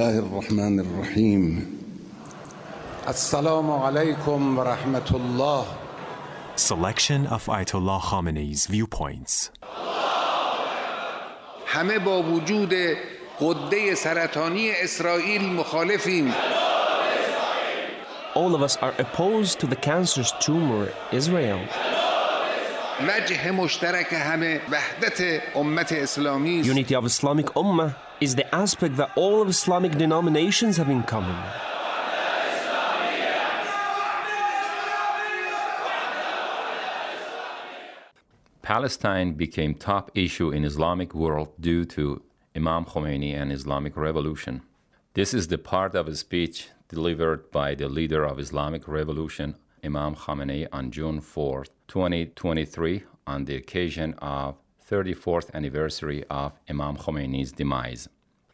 الله الرحمن الرحیم. السلام علیکم و رحمت الله. Selection of Ayatollah Khamenei's viewpoints. همه با وجود غده سرطانی اسرائیل مخالفیم. All of us are opposed to the cancerous tumor Israel. وجه مشترک همه وحدت امت اسلامی است. Unity of Islamic Ummah is the aspect that all of Islamic denominations have in common. Palestine became top issue in Islamic world due to Imam Khomeini and Islamic Revolution. This is the part of a speech delivered by the leader of Islamic Revolution, Imam Khamenei, on June 4, 2023, on the occasion of 34th anniversary of Imam Khomeini's demise.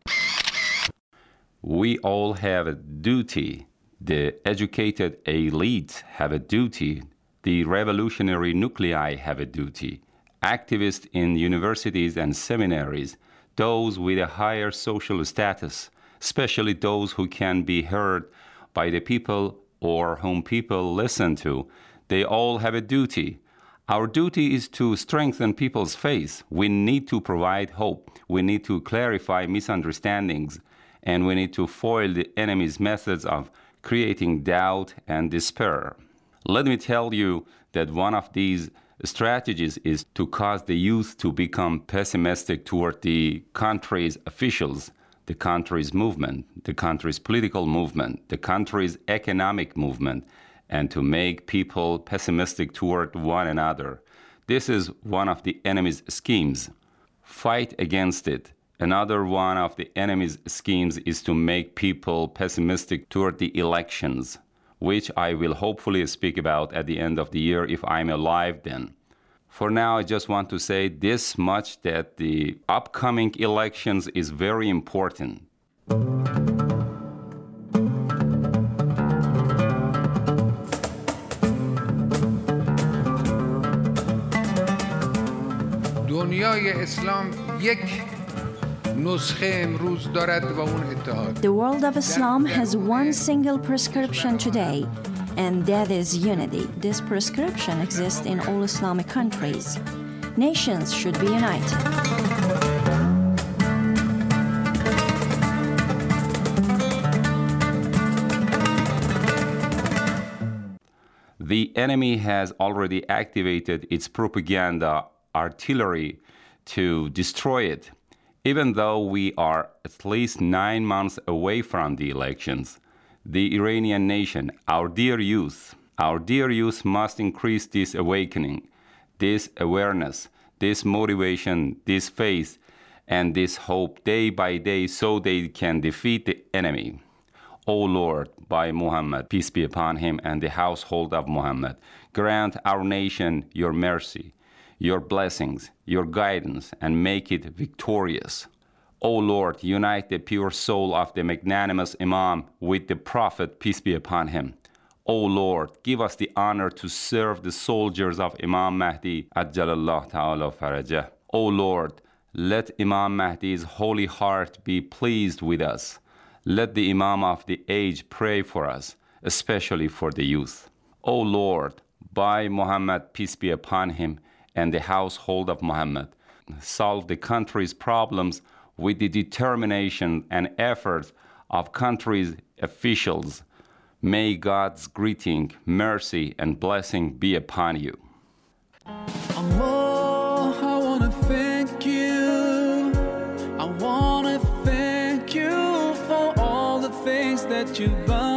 We all have a duty. The educated elite have a duty. The revolutionary nuclei have a duty. Activists in universities and seminaries, those with a higher social status, especially those who can be heard by the people or whom people listen to, they all have a duty. Our duty is to strengthen people's faith. We need to provide hope. We need to clarify misunderstandings. And we need to foil the enemy's methods of creating doubt and despair. Let me tell you that one of these strategies is to cause the youth to become pessimistic toward the country's officials, the country's movement, the country's political movement, the country's economic movement, and to make people pessimistic toward one another. This is one of the enemy's schemes. Fight against it. Another one of the enemy's schemes is to make people pessimistic toward the elections, which I will hopefully speak about at the end of the year if I'm alive then. For now, I just want to say this much, that the upcoming elections is very important. دنیای اسلام یک نسخه امروز دارد و اون اتحاد. The world of Islam has one single prescription today, and that is unity. This prescription exists in all Islamic countries. Nations should be united. The enemy has already activated its propaganda artillery to destroy it. Even though we are at least 9 months away from the elections, the Iranian nation, our dear youth must increase this awakening, this awareness, this motivation, this faith, and this hope day by day so they can defeat the enemy. O Lord, by Muhammad, peace be upon him, and the household of Muhammad, grant our nation your mercy, your blessings, your guidance, and make it victorious. O Lord, unite the pure soul of the magnanimous Imam with the Prophet, peace be upon him. O Lord, give us the honor to serve the soldiers of Imam Mahdi, Ajjalallah Ta'ala Farajah. O Lord, let Imam Mahdi's holy heart be pleased with us. Let the Imam of the age pray for us, especially for the youth. O Lord, by Muhammad, peace be upon him, and the household of Muhammad, solve the country's problems with the determination and efforts of country's officials. May God's greeting, mercy, and blessing be upon you. Allah, I want to thank you. I want to thank you for all the things that you've done.